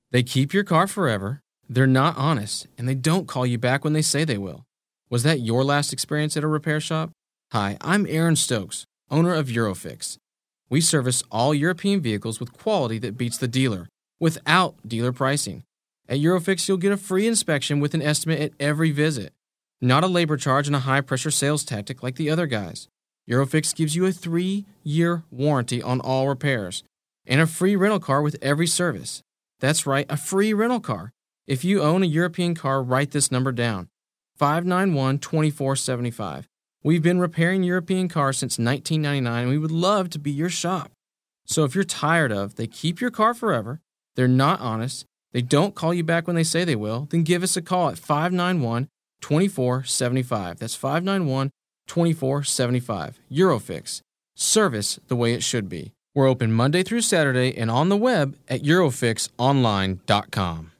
They keep your car forever, they're not honest, and they don't call you back when they say they will. Was that your last experience at a repair shop? Hi, I'm Aaron Stokes, owner of Eurofix. We service all European vehicles with quality that beats the dealer, without dealer pricing. At Eurofix, you'll get a free inspection with an estimate at every visit. Not a labor charge and a high-pressure sales tactic like the other guys. Eurofix gives you a 3-year warranty on all repairs and a free rental car with every service. That's right, a free rental car. If you own a European car, write this number down, 591-2475. We've been repairing European cars since 1999, and we would love to be your shop. So if you're tired of they keep your car forever, they're not honest, they don't call you back when they say they will, then give us a call at 591-2475. That's 591-2475. Eurofix. Service the way it should be. We're open Monday through Saturday and on the web at eurofixonline.com.